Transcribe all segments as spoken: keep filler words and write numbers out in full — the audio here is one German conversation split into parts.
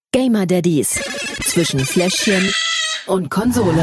Gamer Daddies zwischen Fläschchen und Konsole.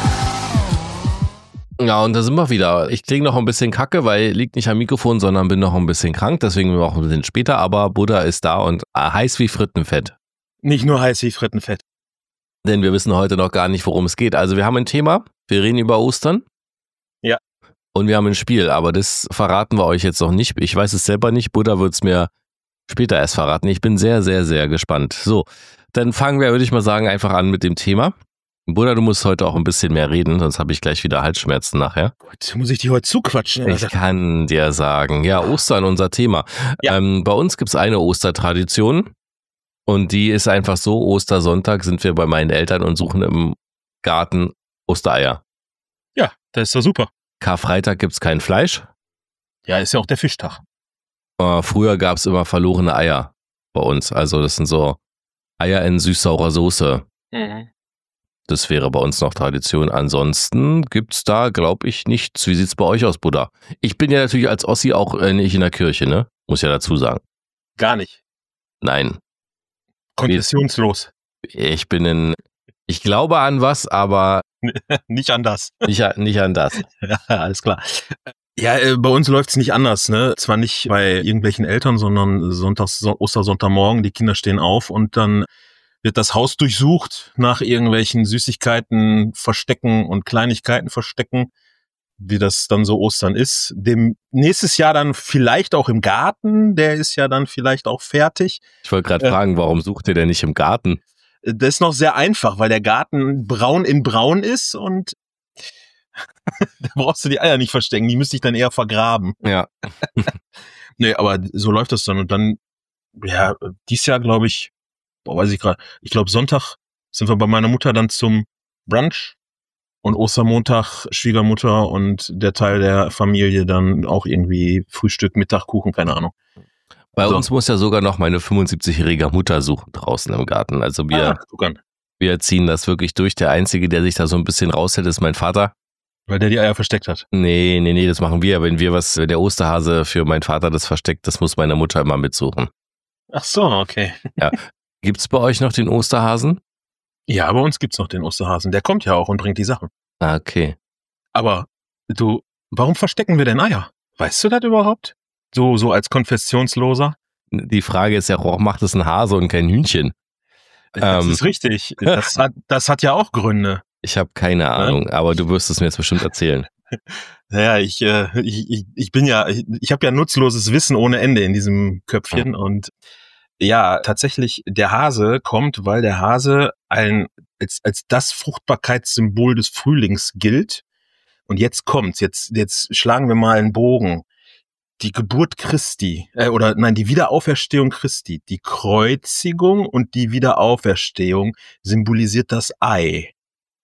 Ja, und da sind wir wieder. Ich klinge noch ein bisschen kacke, weil liegt nicht am Mikrofon, sondern bin noch ein bisschen krank. Deswegen bin ich auch ein bisschen später. Aber Buddha ist da und heiß wie Frittenfett. Nicht nur heiß wie Frittenfett. Denn wir wissen heute noch gar nicht, worum es geht. Also wir haben ein Thema. Wir reden über Ostern. Ja. Und wir haben ein Spiel. Aber das verraten wir euch jetzt noch nicht. Ich weiß es selber nicht. Buddha wird es mir später erst verraten. Ich bin sehr, sehr, sehr gespannt. So, dann fangen wir, würde ich mal sagen, einfach an mit dem Thema. Buddha, du musst heute auch ein bisschen mehr reden, sonst habe ich gleich wieder Halsschmerzen nachher. Gut, muss ich dich heute zuquatschen? Ich kann dir sagen, ja, Ostern, unser Thema. Ja. Ähm, bei uns gibt es eine Ostertradition und die ist einfach so, Ostersonntag sind wir bei meinen Eltern und suchen im Garten Ostereier. Ja, das ist doch super. Karfreitag gibt es kein Fleisch. Ja, ist ja auch der Fischtag. Äh, früher gab es immer verlorene Eier bei uns. Also das sind so Eier in süß-saurer Soße. Mhm. Das wäre bei uns noch Tradition. Ansonsten gibt's da, glaube ich, nichts. Wie sieht's bei euch aus, Buddha? Ich bin ja natürlich als Ossi auch äh, nicht in der Kirche, ne? Muss ja dazu sagen. Gar nicht. Nein. Konfessionslos. Ich bin in, ich glaube an was, aber Nicht an das. nicht, a- nicht an das. Ja, alles klar. Ja, äh, bei uns läuft's nicht anders, ne? Zwar nicht bei irgendwelchen Eltern, sondern Sonntags, so- Ostersonntagmorgen, die Kinder stehen auf und dann wird das Haus durchsucht nach irgendwelchen Süßigkeiten verstecken und Kleinigkeiten verstecken, wie das dann so Ostern ist. Dem nächstes Jahr dann vielleicht auch im Garten, der ist ja dann vielleicht auch fertig. Ich wollte gerade Äh. fragen, warum sucht ihr denn nicht im Garten? Das ist noch sehr einfach, weil der Garten braun in braun ist und da brauchst du die Eier nicht verstecken, die müsste ich dann eher vergraben. Ja. Nee, aber so läuft das dann. Und dann, ja, dieses Jahr glaube ich, boah, weiß ich gerade, ich glaube Sonntag sind wir bei meiner Mutter dann zum Brunch und Ostermontag Schwiegermutter und der Teil der Familie dann auch irgendwie Frühstück, Mittag, Kuchen, keine Ahnung. Bei So. uns muss ja sogar noch meine fünfundsiebzigjährige Mutter suchen draußen im Garten. Also wir, Ah, guck an. wir ziehen das wirklich durch. Der Einzige, der sich da so ein bisschen raushält, ist mein Vater. Weil der die Eier versteckt hat. Nee, nee, nee, das machen wir. Wenn wir was, wenn der Osterhase für meinen Vater das versteckt, das muss meine Mutter immer mitsuchen. Ach so, okay. Gibt's bei euch noch den Osterhasen? Ja, bei uns gibt's noch den Osterhasen. Der kommt ja auch und bringt die Sachen. Ah, okay. Aber du, warum verstecken wir denn Eier? Weißt du das überhaupt? So, so als Konfessionsloser? Die Frage ist ja, warum macht es ein Hase und kein Hühnchen? Das Ähm. ist richtig. Das hat, das hat ja auch Gründe. Ich habe keine Ahnung, aber du wirst es mir jetzt bestimmt erzählen. Naja, ich, äh, ich, ich, ich bin ja, ich, ich habe ja nutzloses Wissen ohne Ende in diesem Köpfchen und ja, tatsächlich, der Hase kommt, weil der Hase ein, als, als das Fruchtbarkeitssymbol des Frühlings gilt. Und jetzt kommt's, jetzt, jetzt schlagen wir mal einen Bogen. Die Geburt Christi, äh, oder nein, die Wiederauferstehung Christi, die Kreuzigung und die Wiederauferstehung symbolisiert das Ei.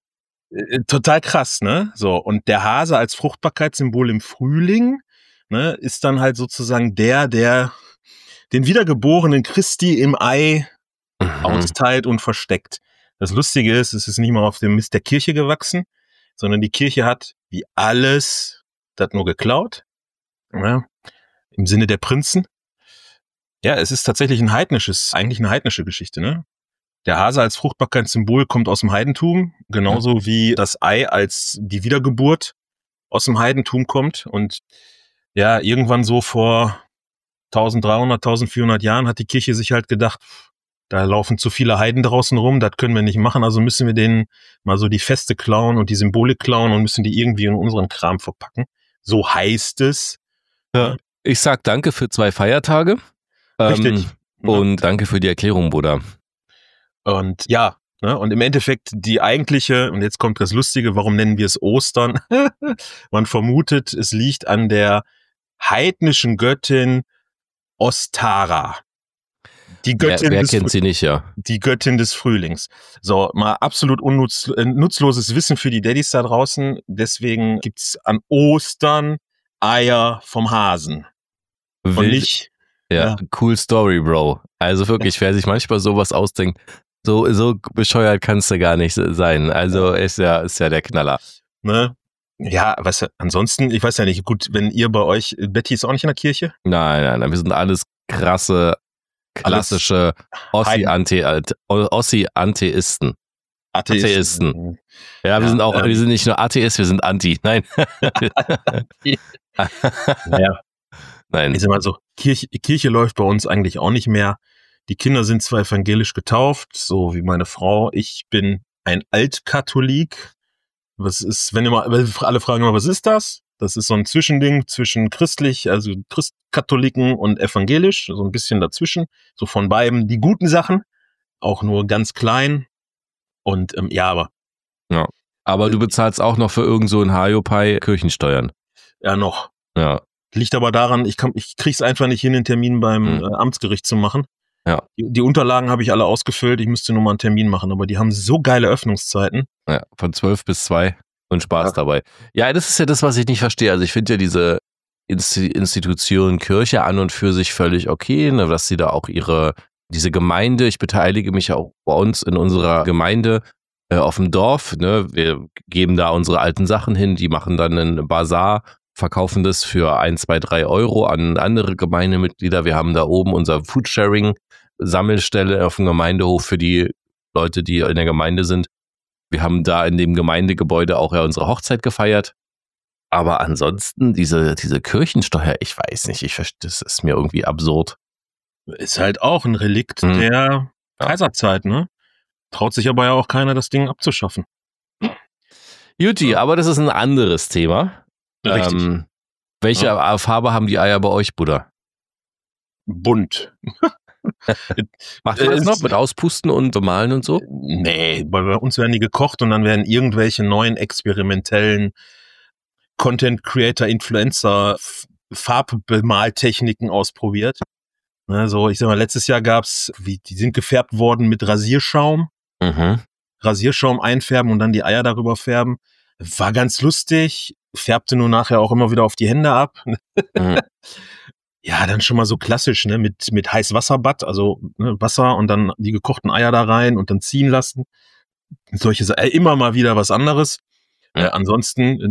Äh, Total krass, ne? So, und der Hase als Fruchtbarkeitssymbol im Frühling, ne, ist dann halt sozusagen der, der den wiedergeborenen Christi im Ei Mhm. austeilt und versteckt. Das Lustige ist, es ist nicht mal auf dem Mist der Kirche gewachsen, sondern die Kirche hat, wie alles, das nur geklaut. Ja, im Sinne der Prinzen. Ja, es ist tatsächlich ein heidnisches, eigentlich eine heidnische Geschichte, ne? Der Hase als Fruchtbarkeitssymbol kommt aus dem Heidentum, genauso wie das Ei als die Wiedergeburt aus dem Heidentum kommt. Und ja, irgendwann so vor dreizehnhundert, vierzehnhundert Jahren hat die Kirche sich halt gedacht, da laufen zu viele Heiden draußen rum, das können wir nicht machen, also müssen wir denen mal so die Feste klauen und die Symbole klauen und müssen die irgendwie in unseren Kram verpacken. So heißt es. Ja. Ich sag danke für zwei Feiertage. Richtig. Ähm, und danke für die Erklärung, Buddha. Und ja, ne, und im Endeffekt die eigentliche, und jetzt kommt das Lustige, warum nennen wir es Ostern? Man vermutet, es liegt an der heidnischen Göttin Ostara. Die Wer, Göttin, wer des, kennt sie nicht, ja? die Göttin des Frühlings. So, mal absolut unnutz, äh, nutzloses Wissen für die Daddys da draußen. Deswegen gibt's an Ostern Eier vom Hasen. Und Wild- nicht, Ja, Ja. cool Story, Bro. Also wirklich, wer sich manchmal sowas ausdenkt, so, so bescheuert kannst du gar nicht sein. Also ist ja, ist ja der Knaller. ne? Ja, was ansonsten, ich weiß ja nicht, gut, wenn ihr bei euch, Betty ist auch nicht in der Kirche? Nein, nein, nein, wir sind alles krasse klassische Ossi-Ante- Ossi-Antheisten. Atheisten. Atheisten. Ja, wir Ja, sind auch, ähm, wir sind nicht nur Atheist, wir sind Anti. Nein. Naja, Nein. ich sag mal so, Kirche, Kirche läuft bei uns eigentlich auch nicht mehr. Die Kinder sind zwar evangelisch getauft, so wie meine Frau. Ich bin ein Altkatholik. Was ist, wenn immer, alle fragen immer, was ist das? Das ist so ein Zwischending zwischen christlich, also Christkatholiken und evangelisch, so ein bisschen dazwischen. So von beiden die guten Sachen, auch nur ganz klein. Und ähm, ja, aber Ja. Aber du bezahlst auch noch für irgend so ein Haiopai Kirchensteuern. ja noch. Ja. Liegt aber daran, ich, kann, ich krieg's einfach nicht hin, den Termin beim Hm. äh, Amtsgericht zu machen. Ja. Die, die Unterlagen habe ich alle ausgefüllt, ich müsste nur mal einen Termin machen, aber die haben so geile Öffnungszeiten. Ja, von zwölf bis zwei und Spaß Ja. dabei. Ja, das ist ja das, was ich nicht verstehe. Also ich finde ja diese Insti- Institution Kirche an und für sich völlig okay, ne, dass sie da auch ihre, diese Gemeinde, ich beteilige mich ja auch bei uns in unserer Gemeinde äh, auf dem Dorf, ne, wir geben da unsere alten Sachen hin, die machen dann einen Bazar, verkaufen das für ein, zwei, drei Euro an andere Gemeindemitglieder. Wir haben da oben unser Foodsharing Sammelstelle auf dem Gemeindehof für die Leute, die in der Gemeinde sind. Wir haben da in dem Gemeindegebäude auch ja unsere Hochzeit gefeiert. Aber ansonsten, diese, diese Kirchensteuer, ich weiß nicht, ich verstehe, das ist mir irgendwie absurd. Ist halt auch ein Relikt Hm. der Ja. Kaiserzeit, ne? Traut sich aber ja auch keiner, das Ding abzuschaffen. Juti, aber das ist ein anderes Thema. Richtig. Ähm, welche Farbe haben die Eier bei euch, Bruder? Bunt. Macht ihr das Äh, noch es- mit Auspusten und Bemalen und so? Nee, bei bei uns werden die gekocht und dann werden irgendwelche neuen experimentellen Content Creator, Influencer, F- Farbbemaltechniken ausprobiert. Ne, so, ich sag mal, letztes Jahr gab's, wie, die sind gefärbt worden mit Rasierschaum. Mhm. Rasierschaum einfärben und dann die Eier darüber färben. War ganz lustig, färbte nur nachher auch immer wieder auf die Hände ab. Mhm. Ja, dann schon mal so klassisch, ne, mit, mit Heißwasserbad, also ne, Wasser und dann die gekochten Eier da rein und dann ziehen lassen. Solche Sa- äh, immer mal wieder was anderes. Äh, Ja. ansonsten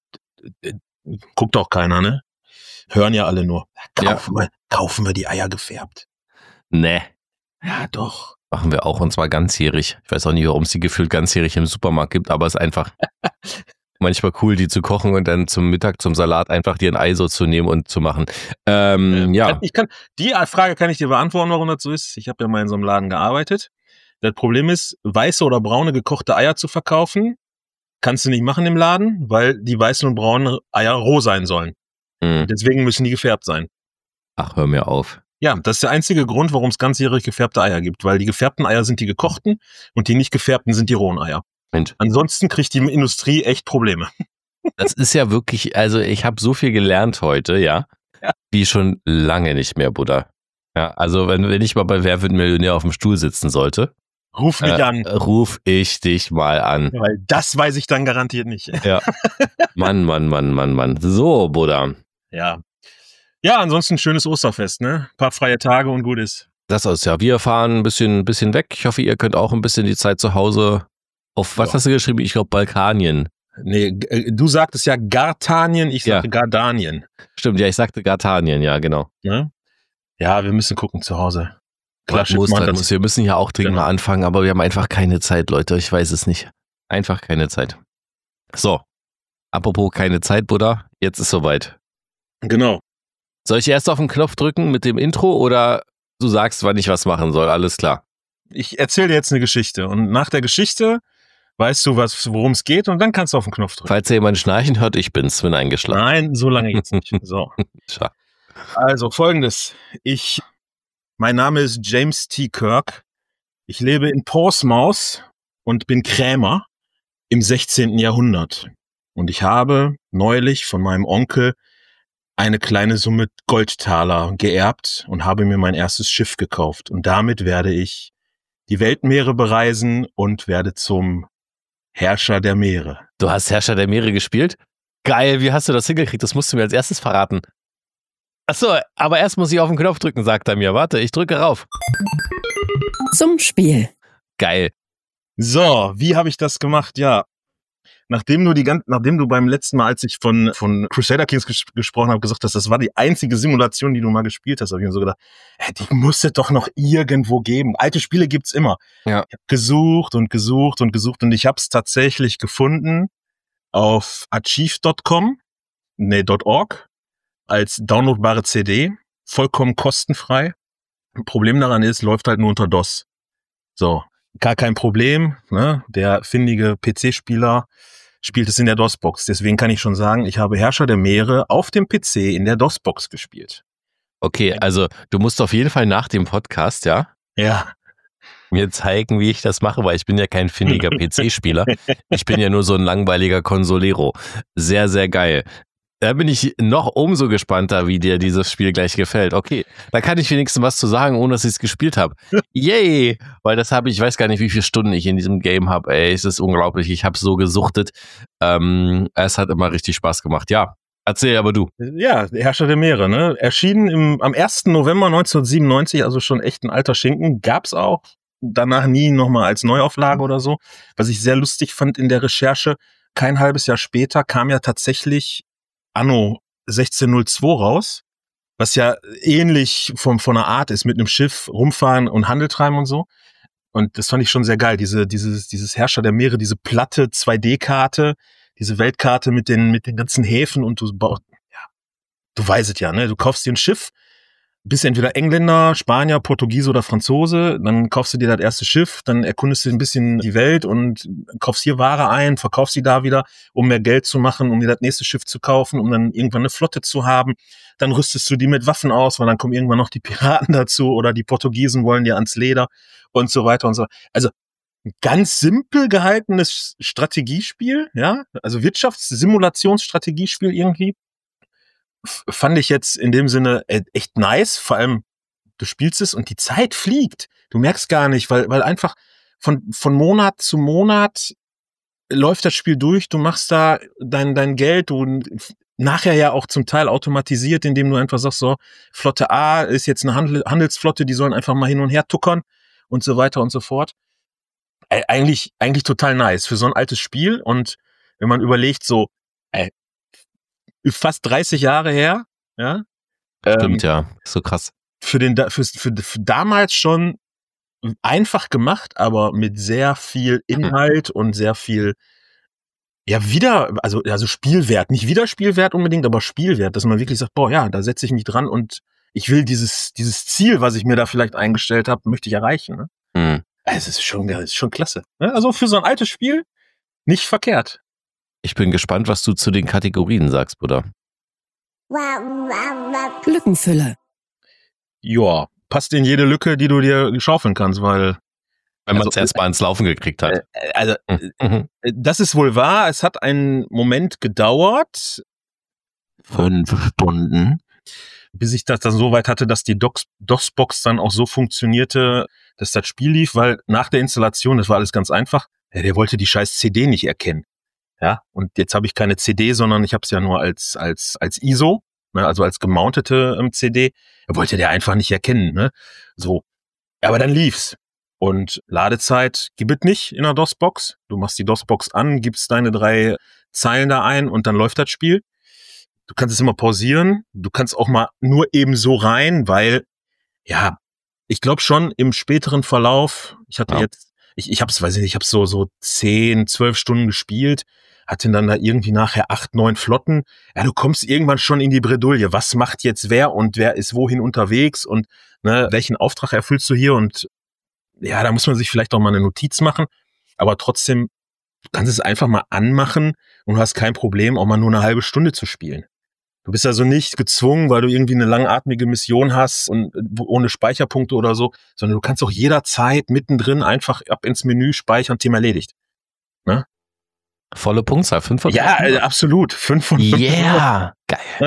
äh, äh, guckt auch keiner, ne? Hören ja alle nur. Kaufen, wir, kaufen wir die Eier gefärbt. Nee, Ja, doch. machen wir auch und zwar ganzjährig. Ich weiß auch nicht, warum es die gefühlt ganzjährig im Supermarkt gibt, aber es ist einfach manchmal cool, die zu kochen und dann zum Mittag zum Salat einfach dir ein Ei so zu nehmen und zu machen. Ähm, Äh, ja, Ich kann, die Frage kann ich dir beantworten, warum das so ist. Ich habe ja mal in so einem Laden gearbeitet. Das Problem ist, weiße oder braune gekochte Eier zu verkaufen, kannst du nicht machen im Laden, weil die weißen und braunen Eier roh sein sollen. hm. Deswegen müssen die gefärbt sein. Ach, hör mir auf. Ja, das ist der einzige Grund, warum es ganzjährig gefärbte Eier gibt, weil die gefärbten Eier sind die gekochten und die nicht gefärbten sind die rohen Eier. Mensch, Ansonsten kriegt die Industrie echt Probleme. das ist ja wirklich, also ich habe so viel gelernt heute, ja, Ja. wie schon lange nicht mehr, Buddha. Ja, also wenn, wenn ich mal bei Wer wird Millionär auf dem Stuhl sitzen sollte, Ruf mich äh, an, ruf ich dich mal an. weil das weiß ich dann garantiert nicht. Ja. Mann, Mann, Mann, Mann, Mann. So, Buddha. Ja. Ja, ansonsten schönes Osterfest, ne? Ein paar freie Tage und gut ist. Das ist ja. Wir fahren ein bisschen, bisschen weg. Ich hoffe, ihr könnt auch ein bisschen die Zeit zu Hause auf, was Ja. hast du geschrieben? Ich glaube, Balkanien. Nee, g- äh, du sagtest ja Gartanien, ich Ja. sagte Gardanien. Stimmt, ja, ich sagte Gartanien, ja, genau. Ne? Ja, wir müssen gucken zu Hause. Klar, Schiff muss, macht dann das. muss. Wir müssen ja auch dringend Genau. mal anfangen, aber wir haben einfach keine Zeit, Leute. Ich weiß es nicht. Einfach keine Zeit. So. Apropos keine Zeit, Buddha. Jetzt ist soweit. Genau. Soll ich erst auf den Knopf drücken mit dem Intro oder du sagst, wann ich was machen soll? Alles klar. Ich erzähle dir jetzt eine Geschichte und nach der Geschichte weißt du, was, worum es geht und dann kannst du auf den Knopf drücken. Falls ihr jemanden schnarchen hört, ich bin's, bin eingeschlafen. Nein, so lange jetzt nicht. So. Tja. Also folgendes. Ich, mein Name ist James T. Kirk. Ich lebe in Portsmouth und bin Krämer im sechzehnten Jahrhundert. Und ich habe neulich von meinem Onkel eine kleine Summe Goldtaler geerbt und habe mir mein erstes Schiff gekauft. Und damit werde ich die Weltmeere bereisen und werde zum Herrscher der Meere. Du hast Herrscher der Meere gespielt? Geil, wie hast du das hingekriegt? Das musst du mir als erstes verraten. Achso, aber erst muss ich auf den Knopf drücken, sagt er mir. Warte, ich drücke rauf. Zum Spiel. Geil. So, wie habe ich das gemacht? Ja, nachdem du die ganz, nachdem du beim letzten Mal, als ich von, von Crusader Kings ges- gesprochen habe, gesagt hast, das war die einzige Simulation, die du mal gespielt hast, habe ich mir so gedacht, hey, die muss es doch noch irgendwo geben. Alte Spiele gibt's immer. Ja. Ich habe gesucht und gesucht und gesucht und ich habe es tatsächlich gefunden auf archive Punkt com, nee, .org, als downloadbare C D, vollkommen kostenfrei. Problem daran ist, läuft halt nur unter DOS. So, gar kein Problem, ne? Der findige P C-Spieler spielt es in der DOS-Box. Deswegen kann ich schon sagen, ich habe Herrscher der Meere auf dem P C in der DOS-Box gespielt. Okay, also du musst auf jeden Fall nach dem Podcast, ja, Ja. mir zeigen, wie ich das mache, weil ich bin ja kein findiger P C-Spieler. Ich bin ja nur so ein langweiliger Consolero. Sehr, sehr geil. Da bin ich noch umso gespannter, wie dir dieses Spiel gleich gefällt. Okay, da kann ich wenigstens was zu sagen, ohne dass ich es gespielt habe. Yay! Weil das habe ich, ich weiß gar nicht, wie viele Stunden ich in diesem Game habe. Ey, es ist unglaublich. Ich habe so gesuchtet. Ähm, es hat immer richtig Spaß gemacht. Ja, erzähl aber du. Ja, Herrscher der Meere, ne? Erschienen im, am ersten November neunzehnhundertsiebenundneunzig, also schon echt ein alter Schinken. Gab's auch danach nie nochmal als Neuauflage oder so. Was ich sehr lustig fand in der Recherche, kein halbes Jahr später kam ja tatsächlich Anno sechzehnhundertzwei raus, was ja ähnlich vom, von der Art ist, mit einem Schiff rumfahren und Handel treiben und so. Und das fand ich schon sehr geil, diese, dieses, dieses Herrscher der Meere, diese platte zwei D-Karte, diese Weltkarte mit den, mit den ganzen Häfen und du baust, ja, du weißt es ja, ne, du kaufst dir ein Schiff, bist entweder Engländer, Spanier, Portugiese oder Franzose, dann kaufst du dir das erste Schiff, dann erkundest du ein bisschen die Welt und kaufst hier Ware ein, verkaufst sie da wieder, um mehr Geld zu machen, um dir das nächste Schiff zu kaufen, um dann irgendwann eine Flotte zu haben. Dann rüstest du die mit Waffen aus, weil dann kommen irgendwann noch die Piraten dazu oder die Portugiesen wollen dir ans Leder und so weiter und so. Also ein ganz simpel gehaltenes Strategiespiel, ja, also Wirtschaftssimulationsstrategiespiel irgendwie. Fand ich jetzt in dem Sinne echt nice, vor allem du spielst es und die Zeit fliegt. Du merkst gar nicht, weil weil einfach von von Monat zu Monat läuft das Spiel durch, du machst da dein dein Geld, du nachher ja auch zum Teil automatisiert, indem du einfach sagst, so, Flotte A ist jetzt eine Handel, Handelsflotte, die sollen einfach mal hin und her tuckern und so weiter und so fort. Ey, eigentlich eigentlich total nice für so ein altes Spiel und wenn man überlegt, so, ey, fast dreißig Jahre her, ja. Stimmt, ähm, ja. So krass. Für den, für, für, für damals schon einfach gemacht, aber mit sehr viel Inhalt und sehr viel, ja, wieder, also, also Spielwert, nicht Wiederspielwert unbedingt, aber Spielwert, dass man wirklich sagt, boah, ja, da setze ich mich dran und ich will dieses, dieses Ziel, was ich mir da vielleicht eingestellt habe, möchte ich erreichen, ne? Mhm. Es ist schon, es ist schon klasse, ne? Also für so ein altes Spiel nicht verkehrt. Ich bin gespannt, was du zu den Kategorien sagst, Bruder. Lückenfüller. Ja, passt in jede Lücke, die du dir schaufeln kannst, weil Wenn man es also, erstmal ins Laufen gekriegt hat. äh, also Mhm. äh, das ist wohl wahr. Es hat einen Moment gedauert, fünf Stunden, bis ich das dann so weit hatte, dass die Docs, DOS-Box dann auch so funktionierte, dass das Spiel lief, weil nach der Installation, das war alles ganz einfach, ja, der wollte die scheiß C D nicht erkennen. Ja, und jetzt habe ich keine C D, sondern ich habe es ja nur als als als I S O, ne, also als gemountete ähm, C D. Er wollte der einfach nicht erkennen, ne? So. Aber dann lief's. Und Ladezeit gibt es nicht in der DOS-Box. Du machst die DOS-Box an, gibst deine drei Zeilen da ein und dann läuft das Spiel. Du kannst es immer pausieren. Du kannst auch mal nur eben so rein, weil, ja, ich glaube schon im späteren Verlauf, ich hatte Ja. jetzt, ich, ich hab's, weiß ich nicht, ich hab's so, so zehn, zwölf Stunden gespielt, hatte dann da irgendwie nachher acht, neun Flotten. Ja, du kommst irgendwann schon in die Bredouille. Was macht jetzt wer und wer ist wohin unterwegs und ne, welchen Auftrag erfüllst du hier? Und ja, da muss man sich vielleicht auch mal eine Notiz machen. Aber trotzdem, du kannst es einfach mal anmachen und du hast kein Problem, auch mal nur eine halbe Stunde zu spielen. Du bist also nicht gezwungen, weil du irgendwie eine langatmige Mission hast und ohne Speicherpunkte oder so, sondern du kannst auch jederzeit mittendrin einfach ab ins Menü speichern, Thema erledigt. Ne? Volle Punktzahl, fünf von Ja, äh, absolut. Fünf von fünf. Yeah, geil.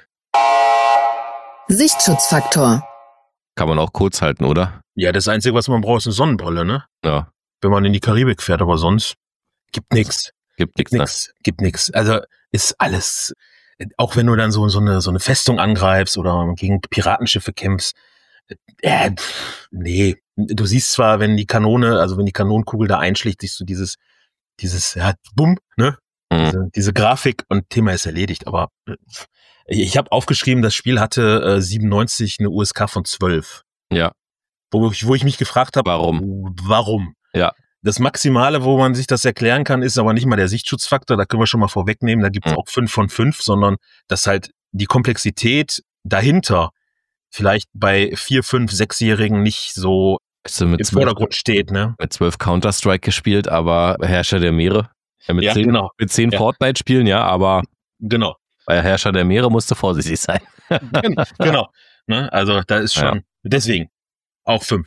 Sichtschutzfaktor. Kann man auch kurz halten, oder? Ja, das Einzige, was man braucht, ist eine Sonnenbrille, ne? Ja, Wenn man in die Karibik fährt, aber sonst gibt nix. gibt Gibt nichts. nix. Gibt nix. Also ist alles, auch wenn du dann so, so eine, so eine Festung angreifst oder gegen Piratenschiffe kämpfst, äh, pff, nee. Du siehst zwar, wenn die Kanone, also wenn die Kanonenkugel da einschlägt, siehst du dieses, dieses, ja, bumm, ne? Mhm. Diese, diese Grafik und Thema ist erledigt. Aber äh, ich habe aufgeschrieben, das Spiel hatte äh, siebenundneunzig eine U S K von zwölf. Ja. Wo ich, wo ich mich gefragt habe, Warum? Warum? Ja. Das Maximale, wo man sich das erklären kann, ist aber nicht mal der Sichtschutzfaktor, da können wir schon mal vorwegnehmen, da gibt's Mhm. auch fünf von fünf, sondern dass halt die Komplexität dahinter vielleicht bei vier, fünf, sechsjährigen nicht so Hast du mit im zwölf, Vordergrund steht, ne? mit zwölf Counter-Strike gespielt, aber Herrscher der Meere. Ja, mit Ja, zehn, genau. mit zehn Ja. Fortnite-Spielen, ja, aber Genau. bei Herrscher der Meere musst du vorsichtig sein. Gen- genau. Ne? Also da ist schon, Ja. deswegen auch fünf.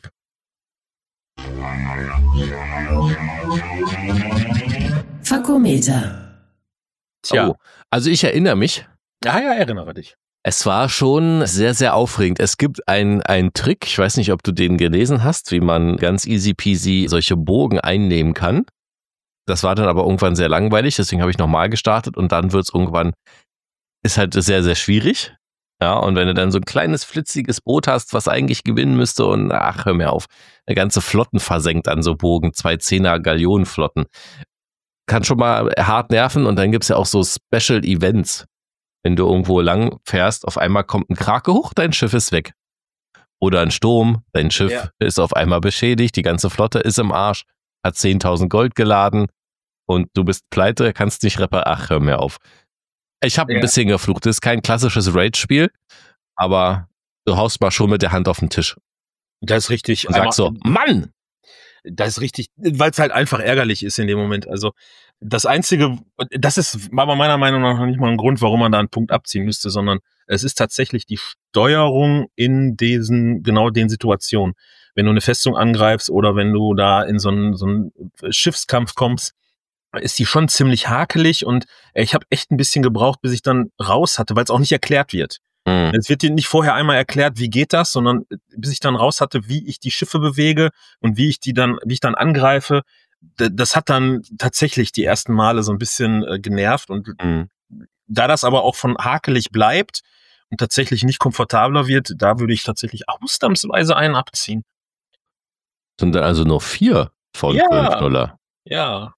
Fakometer. Tja. Oh, also ich erinnere mich, Ja, ja, erinnere dich. es war schon sehr, sehr aufregend. Es gibt einen einen Trick, ich weiß nicht, ob du den gelesen hast, wie man ganz easy peasy solche Bogen einnehmen kann. Das war dann aber irgendwann sehr langweilig, deswegen habe ich nochmal gestartet und dann wird es irgendwann, ist halt sehr, sehr schwierig. Ja, und wenn du dann so ein kleines, flitziges Boot hast, was eigentlich gewinnen müsste und ach, hör mir auf, eine ganze Flotten versenkt an so Bogen, zwei Zehner Galeonenflotten. Kann schon mal hart nerven und dann gibt's ja auch so Special Events. Wenn du irgendwo lang fährst, auf einmal kommt ein Krake hoch, dein Schiff ist weg. Oder ein Sturm, dein Schiff Ja. ist auf einmal beschädigt, die ganze Flotte ist im Arsch, hat zehntausend Gold geladen und du bist pleite, kannst nicht reparieren. Ach, hör mir auf. Ich habe ein Ja. bisschen geflucht. Das ist kein klassisches Raid-Spiel, aber du haust mal schon mit der Hand auf den Tisch Das ist richtig. und sagst so, Mann! Das ist richtig, weil es halt einfach ärgerlich ist in dem Moment. Also das Einzige, das ist aber meiner Meinung nach noch nicht mal ein Grund, warum man da einen Punkt abziehen müsste, sondern es ist tatsächlich die Steuerung in diesen, genau den Situationen. Wenn du eine Festung angreifst oder wenn du da in so einen, so einen Schiffskampf kommst, ist die schon ziemlich hakelig und ich habe echt ein bisschen gebraucht, bis ich dann raus hatte, weil es auch nicht erklärt wird. Hm. Es wird dir nicht vorher einmal erklärt, wie geht das, sondern bis ich dann raus hatte, wie ich die Schiffe bewege und wie ich die dann, wie ich dann angreife. D- Das hat dann tatsächlich die ersten Male so ein bisschen äh, genervt und Hm. da das aber auch von hakelig bleibt und tatsächlich nicht komfortabler wird, da würde ich tatsächlich ausnahmsweise einen abziehen. Sind dann also nur vier von Ja. fünf Nuller. Ja.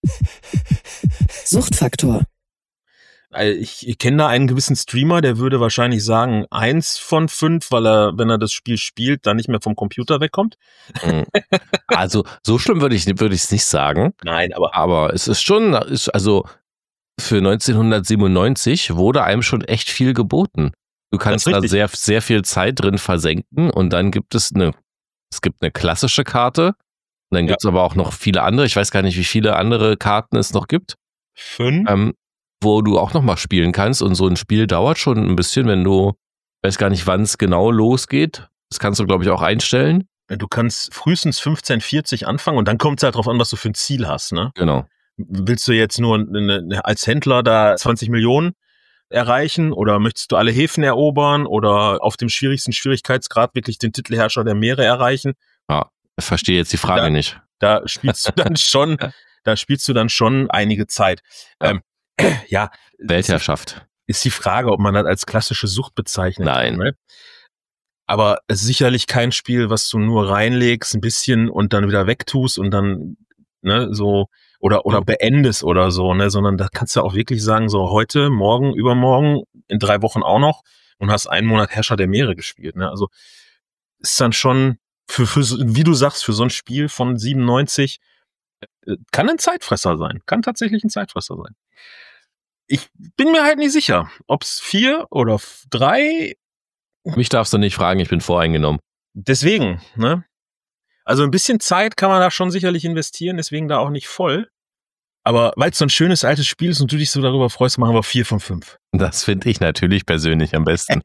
Suchtfaktor. Also Ich, ich kenne da einen gewissen Streamer, der würde wahrscheinlich sagen, eins von fünf, weil er, wenn er das Spiel spielt, dann nicht mehr vom Computer wegkommt. Hm. Also so schlimm würde ich würde ich es nicht sagen, Nein, aber aber es ist schon, ist also für neunzehnhundertsiebenundneunzig wurde einem schon echt viel geboten. Du kannst ist da richtig. sehr sehr viel Zeit drin versenken und dann gibt es eine, es gibt eine klassische Karte und dann Ja. gibt es aber auch noch viele andere. Ich weiß gar nicht, wie viele andere Karten es noch gibt. fünf? Ähm, wo du auch nochmal spielen kannst. Und so ein Spiel dauert schon ein bisschen, wenn du, weiß gar nicht, wann es genau losgeht. Das kannst du, glaube ich, auch einstellen. Du kannst frühestens fünfzehn vierzig anfangen und dann kommt es halt drauf an, was du für ein Ziel hast. Ne? Genau. Willst du jetzt nur eine, eine, als Händler da zwanzig Millionen erreichen oder möchtest du alle Häfen erobern oder auf dem schwierigsten Schwierigkeitsgrad wirklich den Titel Herrscher der Meere erreichen? Ich verstehe jetzt die Frage Ja. nicht. Da spielst du dann schon, da spielst du dann schon einige Zeit. Ja. Ähm, ja, Weltherrschaft. ist die Frage, ob man das als klassische Sucht bezeichnet. Nein. Ne? Aber es ist sicherlich kein Spiel, was du nur reinlegst, ein bisschen und dann wieder wegtust und dann ne, so oder oder Mhm. beendest oder so, ne, sondern da kannst du auch wirklich sagen, so heute, morgen, übermorgen, in drei Wochen auch noch und hast einen Monat Herrscher der Meere gespielt. Ne? Also ist dann schon für, für so- wie du sagst, für so ein Spiel von siebenundneunzig äh, kann ein Zeitfresser sein, kann tatsächlich ein Zeitfresser sein. Ich bin mir halt nicht sicher, ob es vier oder f- drei. Mich darfst du nicht fragen, ich bin voreingenommen. Deswegen, ne? Also ein bisschen Zeit kann man da schon sicherlich investieren, deswegen da auch nicht voll. Aber weil es so ein schönes altes Spiel ist und du dich so darüber freust, machen wir vier von fünf. Das finde ich natürlich persönlich am besten.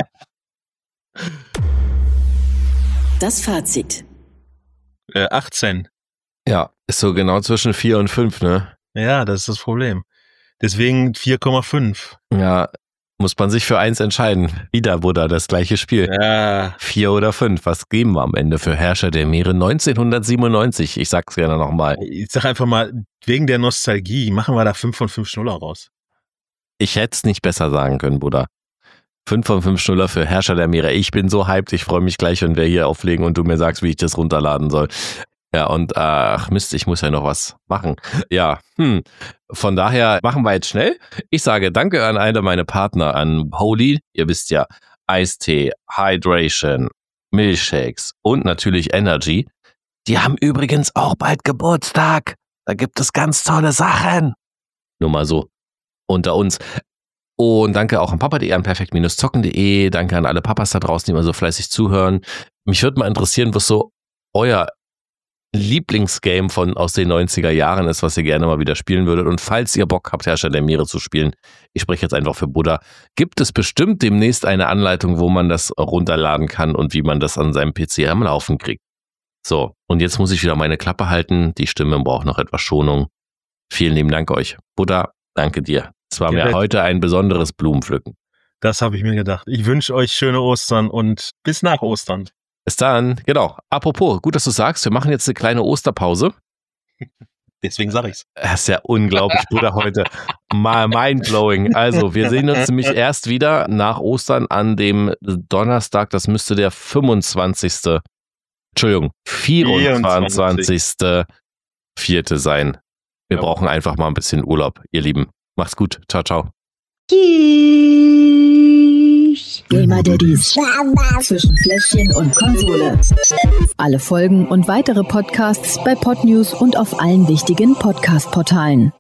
Das Fazit. Äh, achtzehn. Ja, ist so genau zwischen vier und fünf, ne? Ja, das ist das Problem. Deswegen vier Komma fünf. Ja, muss man sich für eins entscheiden. Wieder Buddha, das gleiche Spiel. Ja, Vier oder fünf. Was geben wir am Ende für Herrscher der Meere neunzehnhundertsiebenundneunzig? Ich sag's gerne nochmal. ich sag einfach mal, wegen der Nostalgie machen wir da fünf von fünf Schnuller raus. Ich hätte es nicht besser sagen können, Buddha. Fünf von fünf Schnuller für Herrscher der Meere. Ich bin so hyped, ich freue mich gleich, wenn wir hier auflegen und du mir sagst, wie ich das runterladen soll. Ja, und ach Mist, ich muss ja noch was machen. Ja, hm. Von daher machen wir jetzt schnell. Ich sage danke an eine meiner Partner, an Holy. Ihr wisst ja, Eistee, Hydration, Milchshakes und natürlich Energy. Die haben übrigens auch bald Geburtstag. Da gibt es ganz tolle Sachen. Nur mal so unter uns. Und danke auch an papa punkt de, an perfekt zocken punkt de. Danke an alle Papas da draußen, die immer so fleißig zuhören. Mich würde mal interessieren, was so euer Lieblingsgame von aus den neunziger Jahren ist, was ihr gerne mal wieder spielen würdet. Und falls ihr Bock habt, Herrscher der Meere zu spielen, ich spreche jetzt einfach für Buddha, gibt es bestimmt demnächst eine Anleitung, wo man das runterladen kann und wie man das an seinem P C am Laufen kriegt. So, und jetzt muss ich wieder meine Klappe halten. Die Stimme braucht noch etwas Schonung. Vielen lieben Dank euch. Buddha, danke dir. Es war mir heute ein besonderes Blumenpflücken. Das habe ich mir gedacht. Ich wünsche euch schöne Ostern und bis nach Ostern. Bis dann. Genau. Apropos, gut, dass du sagst, wir machen jetzt eine kleine Osterpause. Deswegen sage ich's. Das ist ja unglaublich, Bruder, heute. Mal mindblowing. Also, wir sehen uns nämlich erst wieder nach Ostern an dem Donnerstag. Das müsste der fünfundzwanzigste Entschuldigung, vierundzwanzigste Vierte sein. Wir ja. brauchen einfach mal ein bisschen Urlaub, ihr Lieben. Macht's gut. Ciao, ciao. Tschüss. Gamer Daddies zwischen Fläschchen und Konsole. Alle Folgen und weitere Podcasts bei Podnews und auf allen wichtigen Podcast-Portalen.